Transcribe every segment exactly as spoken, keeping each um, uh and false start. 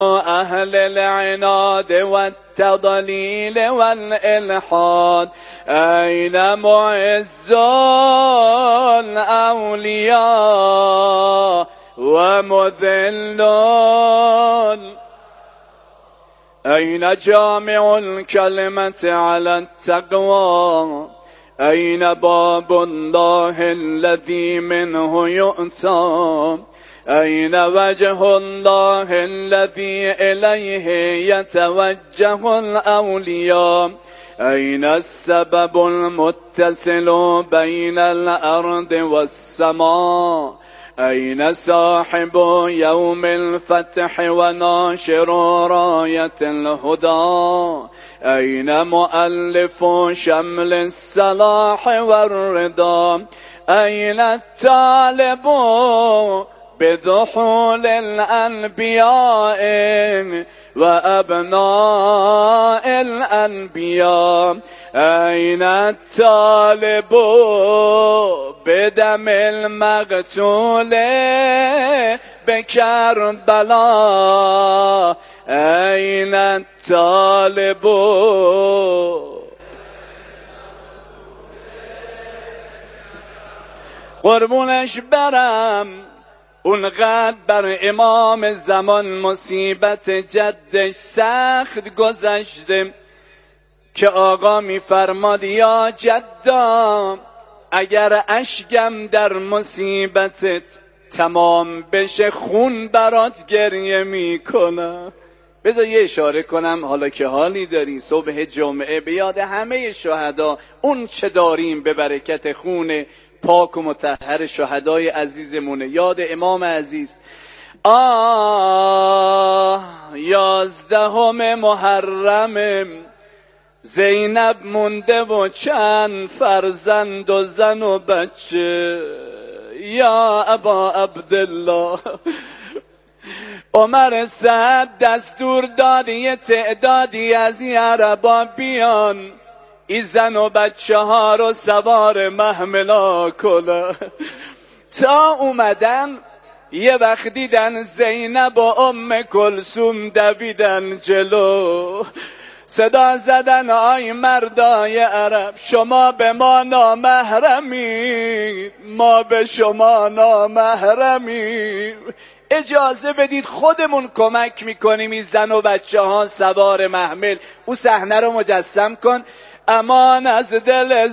أهل العناد والتضليل والإلحاد، أين معز الأولياء ومذل؟ أين جامع الكلمة على التقوى؟ أين باب الله الذي منه يؤتى؟ أين وجه الله الذي إليه يتوجه الأولياء؟ أين السبب المتصل بين الأرض والسماء؟ أين صاحب يوم الفتح وناشر راية الهدى؟ أين مؤلف شمل الصلاح والرضا؟ أين الطالب بدخول الأنبياء وأبناء الأنبياء؟ أين الطالب بدم المقتول بكربلاء؟ أين الطالب؟ قربونش برم اونقدر بر امام زمان مصیبت جدش سخت گذشته که آقا میفرماد یا جدا اگر اشکم در مصیبتت تمام بشه خون برات گریه میکنم. بذار یه اشاره کنم، حالا که حالی داری صبح جمعه به یاد همه شهدا اون چه داریم به برکت خون پاک و مطهر شهدای عزیزمونه، یاد امام عزیز. آه یازدهم محرم زینب مونده و چند فرزند و زن و بچه. یا ابا عبدالله عمر سعد دستور دادی یه تعدادی از عربا بیان ای زن و بچه ها رو سوار محملا کنه. تا اومدن یه وقت دیدن زینب و ام کلثوم دویدن جلو، صدا زدن آی مردای عرب شما به ما نامحرمید، ما به شما نامحرمید، اجازه بدید خودمون کمک میکنیم این زن و بچه ها سوار محمل. او صحنه رو مجسم کن. امان از دل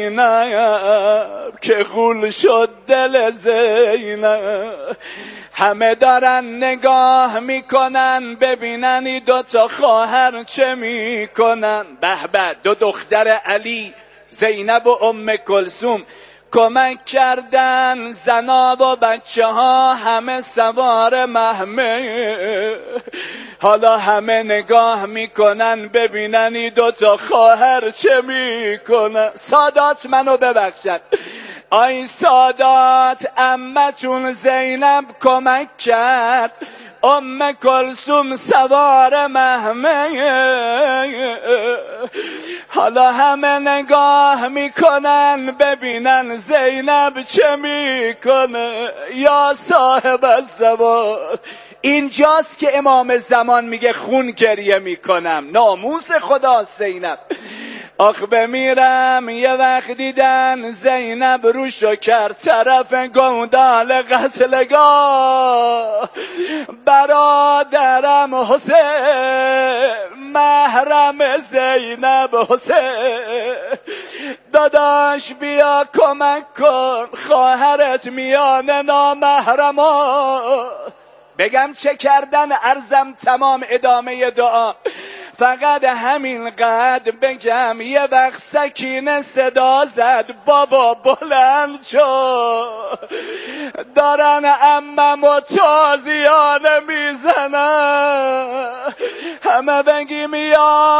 زینب که غول شد دل زینب، همه دارن نگاه میکنن ببینن این دوتا خواهر چه میکنن. به به دو دختر علی زینب و ام کلثوم کمک کردن، زنا و بچه ها همه سوار محمل. حالا همه نگاه میکنن ببینن این دوتا خواهر چه میکنن. سادات منو ببخشن، آی سادات عمتون زینب کمک کرد، ام کلثوم سوار محمل. حالا همه نگاه میکنن ببینن زینب چه میکنه. یا صاحب الزمان، اینجاست که امام زمان میگه خون گریه میکنم، ناموس خدا زینب. آخ بمیرم یه وقت دیدن زینب روشو کرد طرف گودال قتلگاه. برادرم حسین محرم زینب حسین، داداش بیا کمک کن خواهرت میانه نامحرما. بگم چه کردن؟ عرضم تمام، ادامه دعا. فقط همین قدر بگم یه وقت سکینه صدا زد بابا بلند شو، دارن عمم و تازیانه میزنن. همه بگیم یا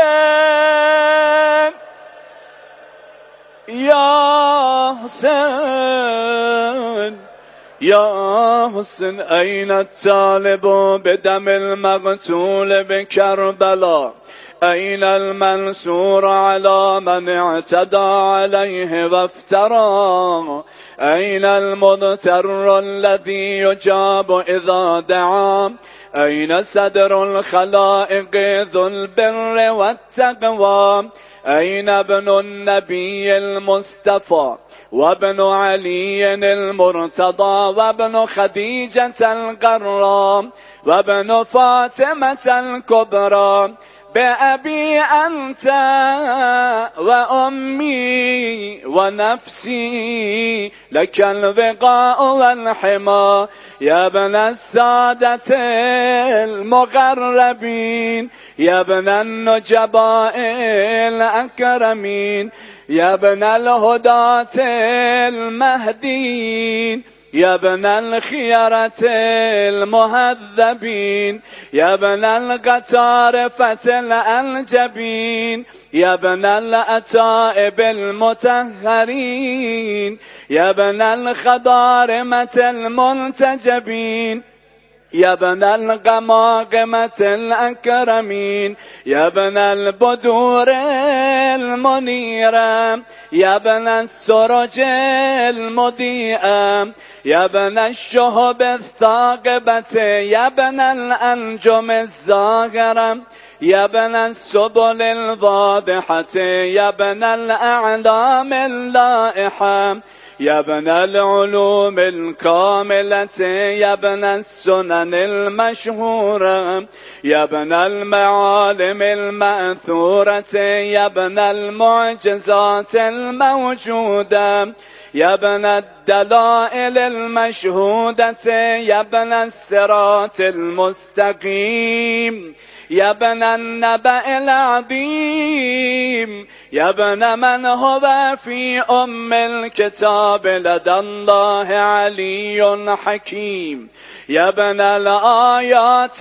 حسین یا حسین يا حسن أين الطالب بدم المقتول بكربلاء أين المنصور على من اعتدى عليه وافترى أين المضطر الذي يجاب إذا دعا أين صدر الخلائق ذو البر والتقوى أين ابن النبي المصطفى وابن علي المرتضى وابن خديجة القرام وابن فاطمة الكبرى بأبي أنت وأمي ونفسي لك البقاء والحمى يا ابن السادة المقربين يا ابن النجباء الأكرمين يا ابن الهداة المهديين يا ابن الخيرة المهذبين يا ابن القطارفة الأنجبين يا ابن الأتائب المطهرين يا ابن الخضارمة المنتجبين يا ابن القماقمة الأكرمين يا ابن البدور المنيرة يا ابن السرج المضيئة يا ابن الشهب الثاقبة يا ابن الأنجم الزاهرة يا ابن السبل الواضحة يا ابن الأعلام اللائحة يا ابن العلوم الكاملة يا ابن السنن المشهورة يا ابن المعالم المأثورة يا ابن المعجزات الموجودة يا ابن الدلائل المشهودة يا ابن الصراط المستقيم يا ابن النبأ العظيم يا ابن من هو في أم الكتاب لدى الله علي حكيم يا ابن الآيات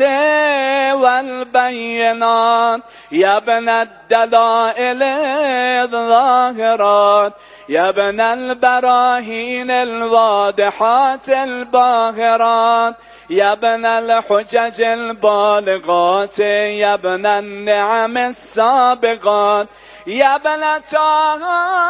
والبينات يا ابن الدلائل الظاهرات يا ابن البراهين الواضحات الباهرات يا ابن الحجج البالغات يا ابن النعم السابقات يا ابن طه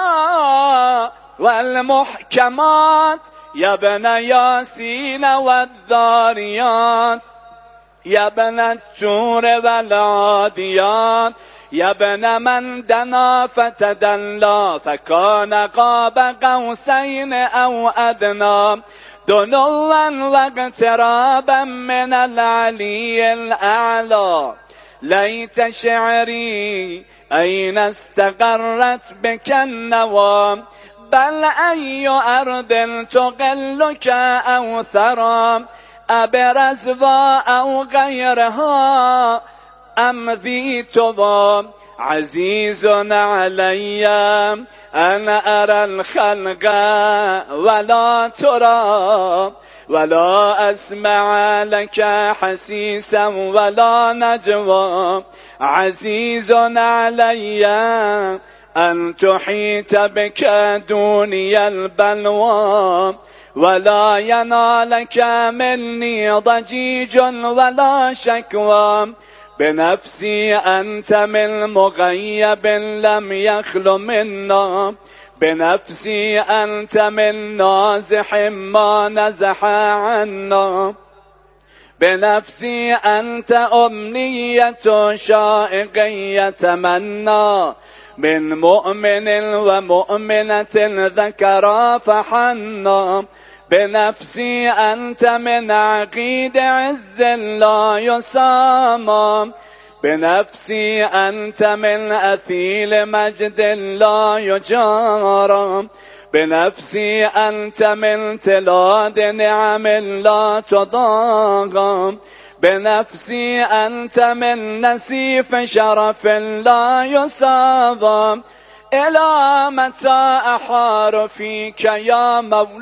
والمحكمات يا ابن ياسين والذاريات يا ابن التور والعاديات يا ابن من دنا فتدلى فكان قاب قوسين أو أدنى دنوا واقترابا من العلي الأعلى ليت شعري أين استقرت بك النوى بل أي أرض تقلك أو ثرى أبرزوا أو غيرها أم ذي تضى عزيز علي أن أرى الخلق ولا ترى ولا أسمع لك حسيسا ولا نجوى عزيز علي أن تحيط بك دوني البلوى ولا ينالك مني ضجيج ولا شكوى بنفسي أنت من مغيب لم يخل منا بنفسي أنت من نازح ما نزح عنا بنفسي أنت أمنية شائق يتمنى من مؤمن ومؤمنة ذكرا فحنا بنفسي أنت من عقيد عز لا يسامى بنفسي أنت من أثيل مجد لا يجارى بنفسي أنت من تلاد نعم لا تضاغى بنفسي أنت من نسيف شرف لا يساغى إلى متى أحار فيك يا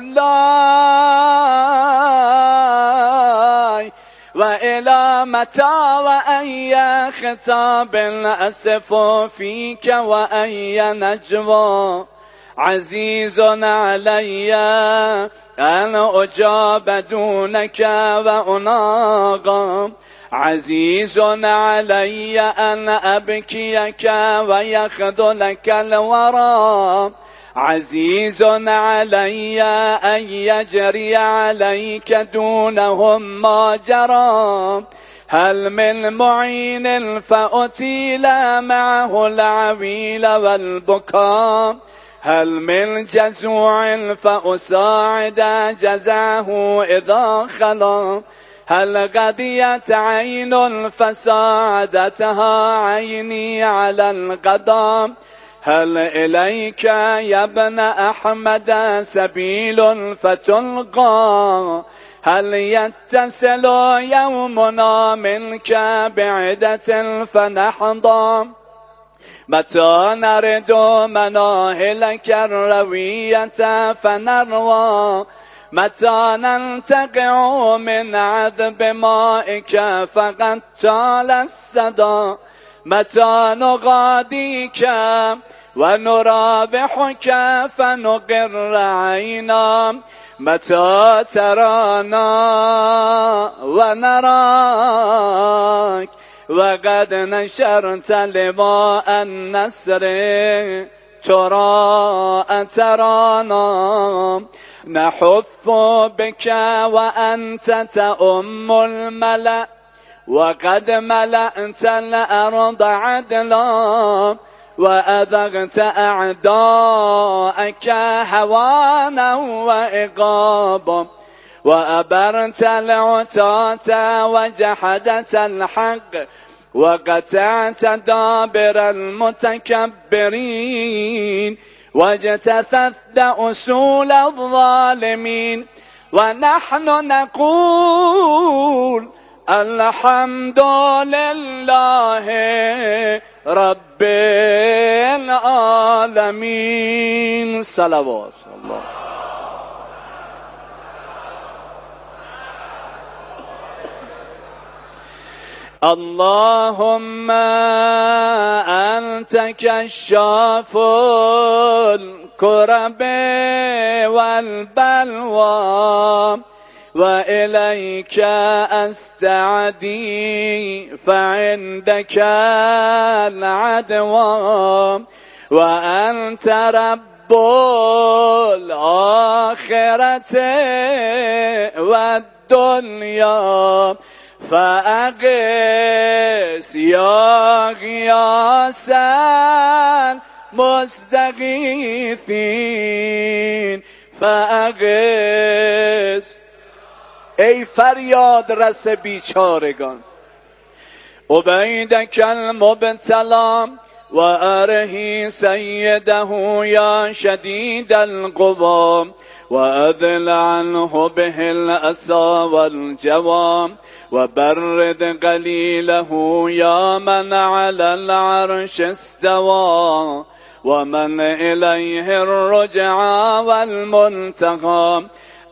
مولاي وإلى متى وأي خطاب أسف فيك وأي نجوى عزيز علي أن أجاب دونك وأناغم عزيز علي أن أبكيك ويخذلك الورى عزيز علي أن يجري عليك دونهم ما جرى هل من معين فأتيل معه العويل والبكاء هل من جزوع فأساعد جزعه إذا خلا هل غديت عين فساعدتها عيني على الغدا هل إليك يا ابن أحمد سبيل فتلقى هل يتصل يومنا منك بعدة فنحضى متى نرد مناهلك الروية فنروى متى ننتقع من عذب مائك فقد طال السدى متى نغاديك ونرابحك فنقر عينا متى ترانا ونراك وقد نشرت لواء النسر ترى ترانا نحف بك وأنت تؤم الملأ وقد ملأت الأرض عدلا وأذقت أعداءك هوانا وإقابا وأبرت العتاة وجحدت الحق وقطعت دابر المتكبرين واجتثثت أصول الظالمين ونحن نقول الحمد لله رب العالمين. صلوات الله. اللهم أنت كشاف الكرب والبلوى وإليك أستعدي فعندك العدوى وأنت رب الآخرة والدنيا فأغث يا غياث المستغيثين فأغث ای فریاد رس بیچارگان عبیدک المبتلا و ارهی سیده یا شدید القوا و اذل عنه به الاسا والجوا و برد قلیله یا من علی العرش استوا و من الیه الرجع والمنتقى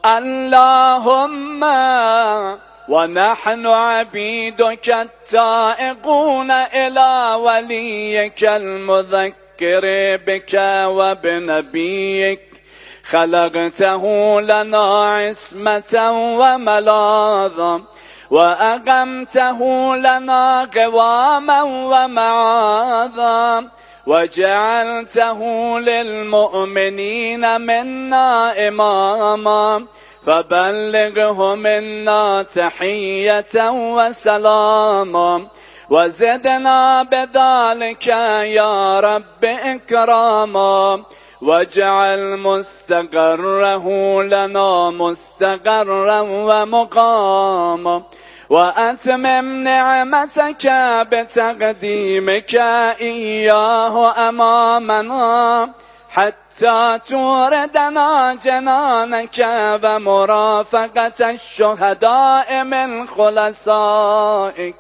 اللهم ونحن عبيدك التائقون إلى وليك المذكر بك وبنبيك خلقته لنا عصمة وملاذا وأقمته لنا قواما ومعاذا وجعلته للمؤمنين منا إماما فبلغه منا تحية وسلاما وزدنا بذلك يا رب إكراما واجعل مستقره لنا مستقرا ومقاما وأتمم نعمتك بتقديمك إياه أمامنا حتى توردنا جنانك ومرافقة الشهداء من خلصائك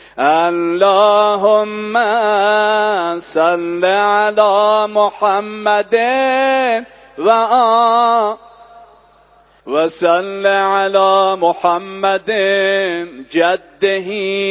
اللهم صل على محمد وآله وصل على محمد جده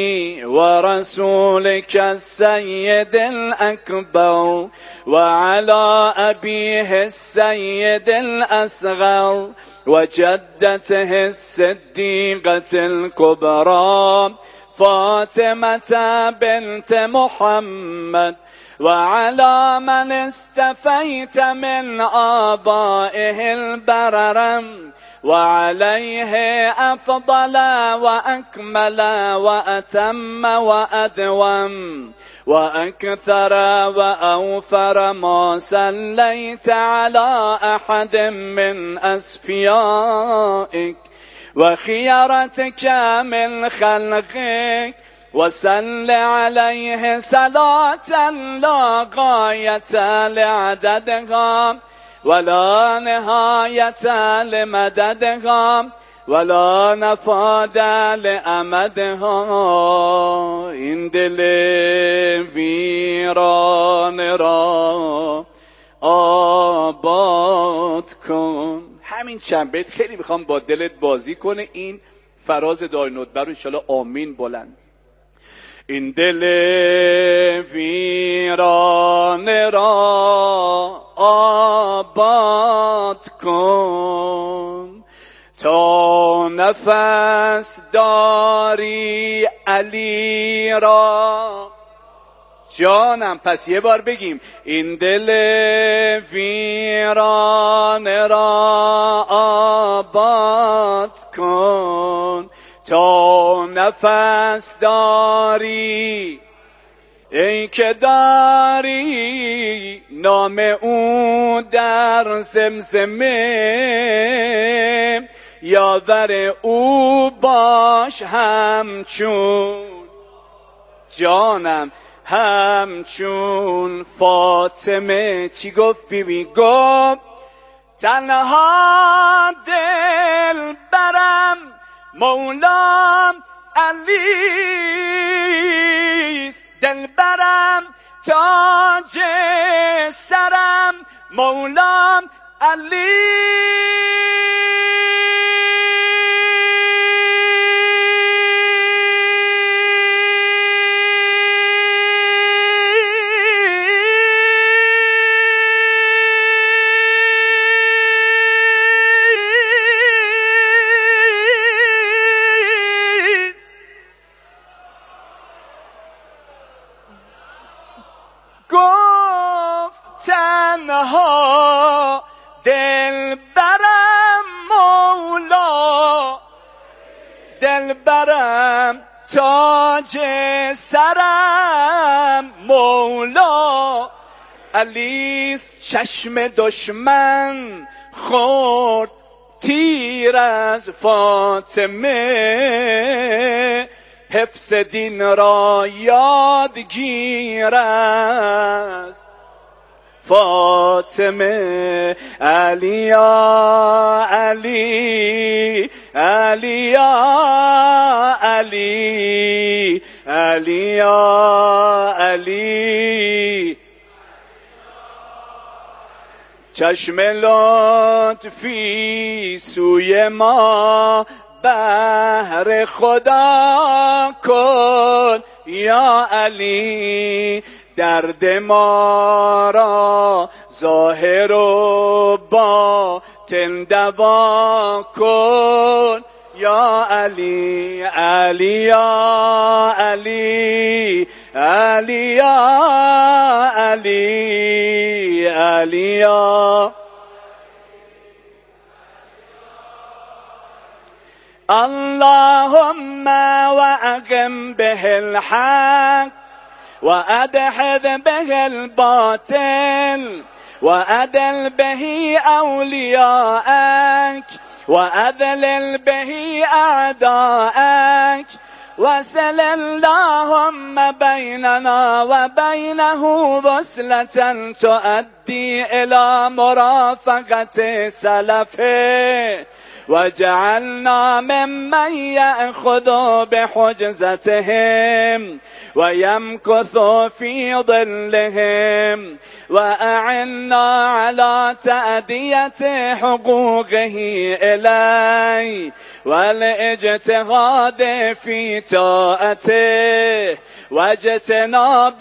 ورسولك السيد الأكبر وعلى أبيه السيد الأصغر وجدته الصديقة الكبرى فاطمة بنت محمد وعلى من استفيت من آبائه البررم وعليه أفضل وأكمل وأتم وأدوم وأكثر وأوفر ما صليت على أحد من أصفيائك وخيرتك من خلقك وصل عليه صلاة لا غاية لعددها ولا نهاية لمددها ولا نفاد لأمدها. این دل ویران را آباد کن. همین چند بیت خیلی میخوام با دلت بازی کنه. این فراز دار ندبه رو انشالله آمین بلند. این دل ویران را آباد کن تا نفس داری علی را. جانم پس یه بار بگیم این دل ویران را آباد کن تا نفس داری، ای که داری نام او در زمزمه، یاور او باش همچون جانم همچون فاطمه. چی گفت بیبی؟ گفت تنها دل برم مولام علیست، دل برم تاج سرم مولام علیست. گفت تنها دل برم مولا، دل برم تاج سرم مولا علیست. چشم دشمن خورد تیر از فاطمه، حفظ دین را یاد گیر از فاطمه. علیا علی علیا علی علیا علی، چشم لطفی سوی ما بهر خدا کن یا علی، درد ما را ظاهر و باطن دوا کن یا علی. علی یا علی علی یا علی علی یا اللهم واقم به الحق وادحض به الباطل وادل به اولیاءك واذلل به اعداءك وصل اللهم بيننا وبينه وصلة تؤدي إلى مرافقة سلفه وجعلنا ممن يأخذ بحجزتهم ويمكث في ظلهم وأعنا على تأدية حقوقه إليه والاجتهاد في طاعته واجتناب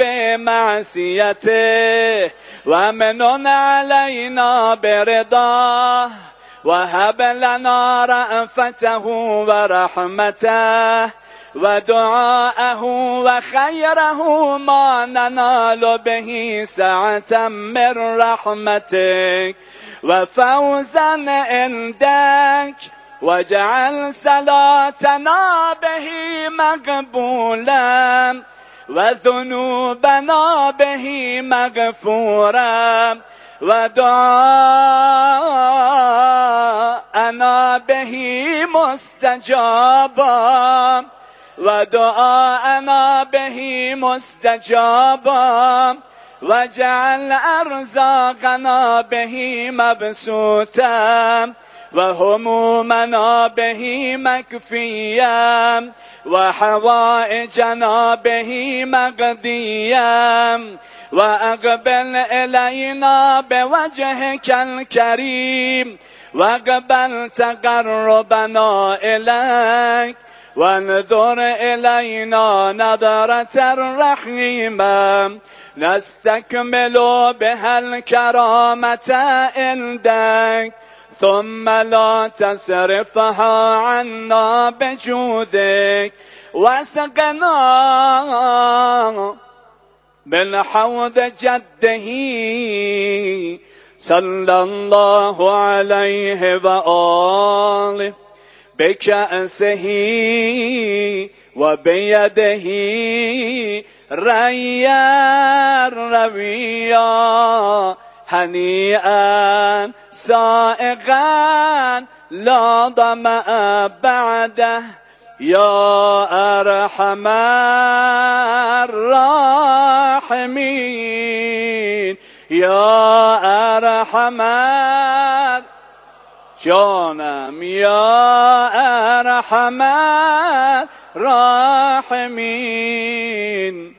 معصيته ومنن علينا برضاه وهب لنا رأفته ورحمته ودعاءه وخيره ما ننال به سعة من رحمتك وفوزا عندك واجعل صلاتنا به مقبولا وذنوبنا به مغفورا ودعاءنا به مستجابا ودعاءنا به مستجابا وجعل أرزاقنا به مبسوطا وهمومنا به مكفيا وحوائجنا به مقضيا وأقبل إلينا بوجهك الكريم واقبل تقربنا إليك وانظر إلينا نظرة رحيمة نستكمل بها الكرامة عندك ثم لا تصرفها عنا بجودك واسقنا بالحوض جده صلى الله عليه وآله بكأسه وبيده ريا رويا هنيئا سائغا لا ظمأ بعده يا أرحم الراحمين يا أرحم جانم يا أرحم الراحمين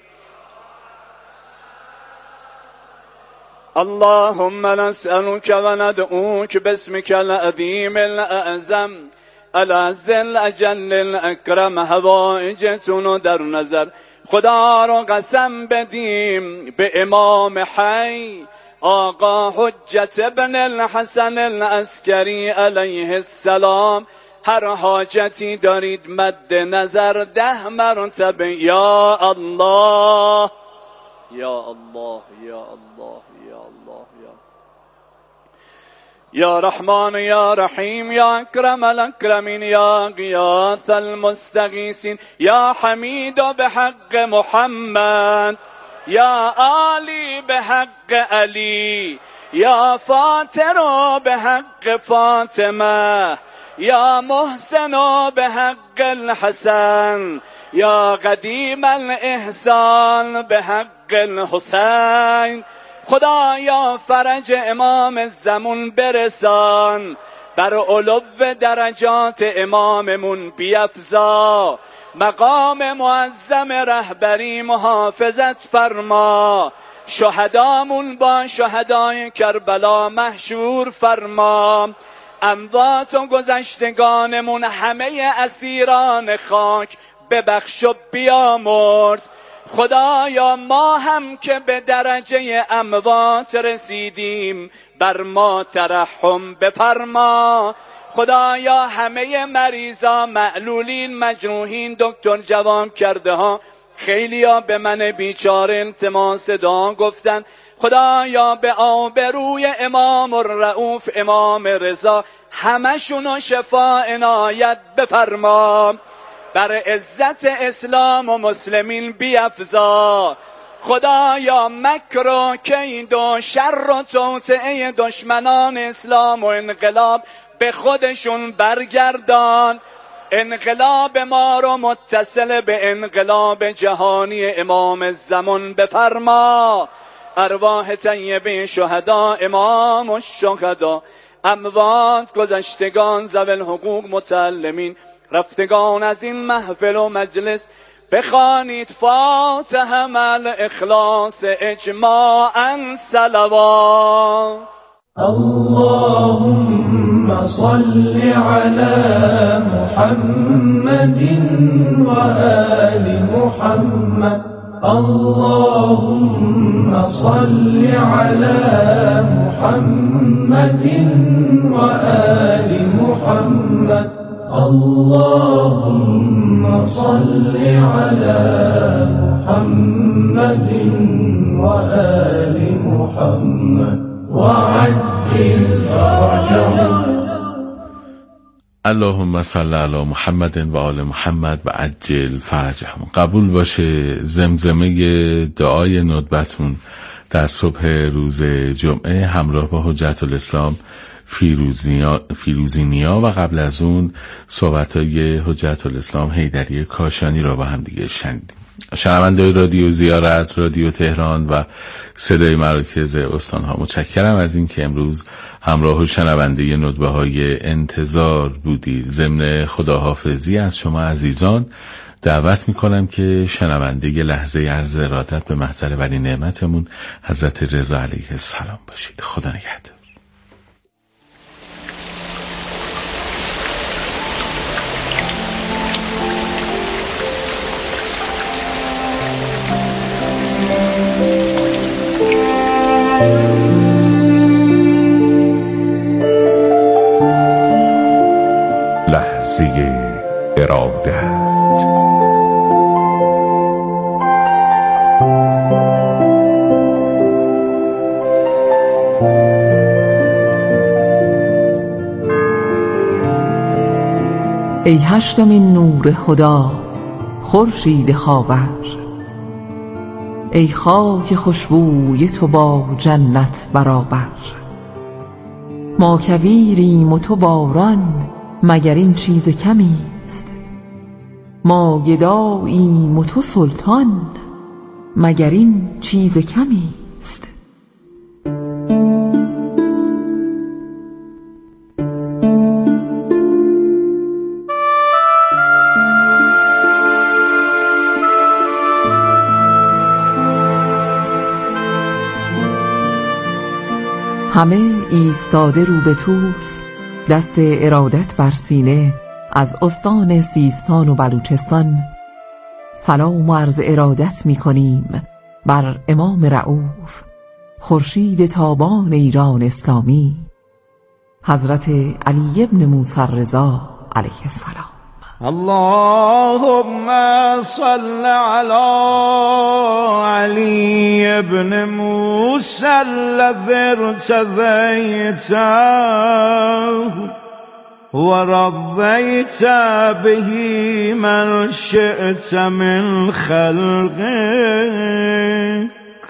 اللهم نسألك وندعوك باسمك العظيم الأعظم العز الأجل الأكرم حوائجتون در نظر خدا رو قسم بدیم به امام حی آقا حجت ابن الحسن العسکری علیه السلام هر حاجتی دارید مد نظر ده مرتبه یا الله یا الله یا الله یا الله یا یا رحمان یا رحیم یا اکرم الاکرمین یا غیاث المستغیثین یا حمید به حق محمد یا علی به حق علی یا فاطر به حق فاطمه یا محسن به حق الحسن یا قدیم الاحسان به حق الحسین خدایا فرج امام زمان برسان بر علو درجات اماممون بیفزا مقام معظم رهبری محافظت فرما شهدامون با شهدای کربلا محشور فرما اموات و گذشتگانمون همه اسیران خاک ببخش و بیامرز خدایا ما هم که به درجه اموات رسیدیم بر ما ترحم بفرما خدایا همه مریضا معلولین مجروحین دکتر جواب کرده ها خیلی ها به من بیچاره التماس دعا گفتن خدایا به آبروی امام الرؤوف امام رضا همشونو شفا عنایت بفرما بر عزت اسلام و مسلمین بیفزا خدایا مکر و کید و شر و توطئه دشمنان اسلام و انقلاب به خودشون برگردان انقلاب ما رو متصل به انقلاب جهانی امام زمان بفرما ارواح طیبه شهدا امام الشهدا اموات گذشتگان ذوی الحقوق متعلمین رفتگان از این محفل و مجلس بخوانید فاتحه مع اخلاص اجماعا صلوات. اللهم صل على محمد وآل محمد. اللهم صل على محمد وآل محمد. اللهم صل على محمد وآل محمد وعجل فرجهم. اللهم صل علی محمد و آل محمد و عجل فرجهم. قبول باشه زمزمه دعای ندبتون در صبح روز جمعه همراه با حجت الاسلام فیروزی نیا و قبل از اون صحبت‌های حجت الاسلام حیدری کاشانی را با هم دیگه شنیدیم. شنونده رادیو زیارت، رادیو تهران و صدای مراکز استانها، متشکرم از این که امروز همراه و شنونده ندبه های انتظار بودید. ضمن خداحافظی از شما عزیزان دعوت میکنم که شنونده ی لحظه عرض ارادت به محضر ولی نعمتمون حضرت رضا علیه السلام باشید. خدا نگهدار. لحظه ارادت. ای هشتمین نور خدا خورشید خاور، ای خاک خوشبوی تو با جنت برابر. ما کویریم و تو باران، مگر این چیز کمی است؟ ما گداییم و تو سلطان، مگر این چیز کمی است؟ همه ایستاده رو به توست، دست ارادت بر سینه، از استان سیستان و بلوچستان سلام و عرض ارادت می کنیم بر امام رؤوف، خورشید تابان ایران اسلامی، حضرت علی ابن موسی الرضا علیه السلام. اللهم صل على علي ابن موسى الذي ارتضيته ورضيت به من شئت من خلقك.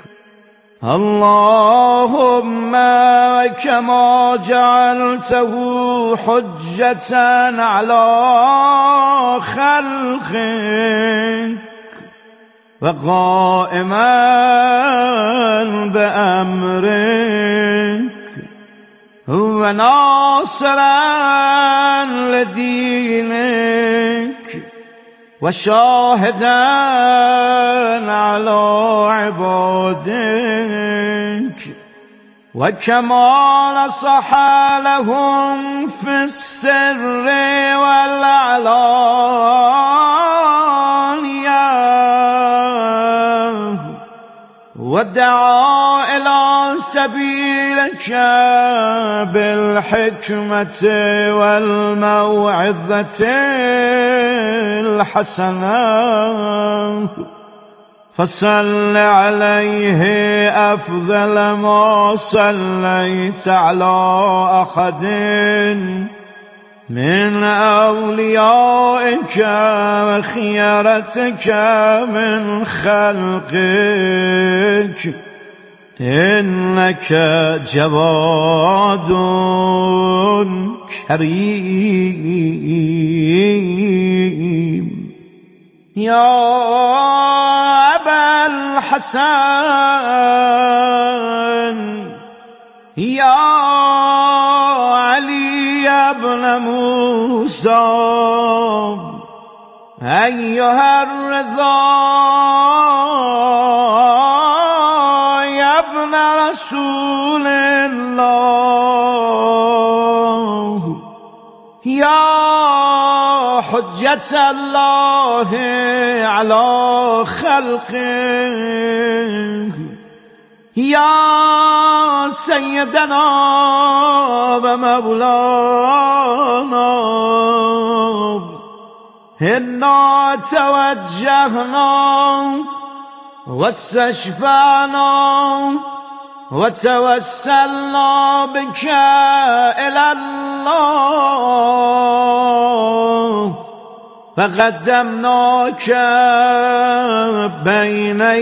اللهم كما جعلته حجة على خلقك وقائما بأمرك وناصرا لدينك وشاهدا على عبادك وكما نصح لهم في السر والعلانية ودعا إلى سبيلك بالحكمة والموعظة الحسنة فصل عليه أفضل ما صليت على أحد من أوليائك وخيرتك من خلقك إنك جواد كريم. يا أبا الحسن يا ابن موسى أيها الرضا يا ابن رسول الله يا حجة الله على خلقه يا سيدنا ومولانا إنا توجهنا واستشفعنا وتوسلنا بك إلى الله فقدمناك بين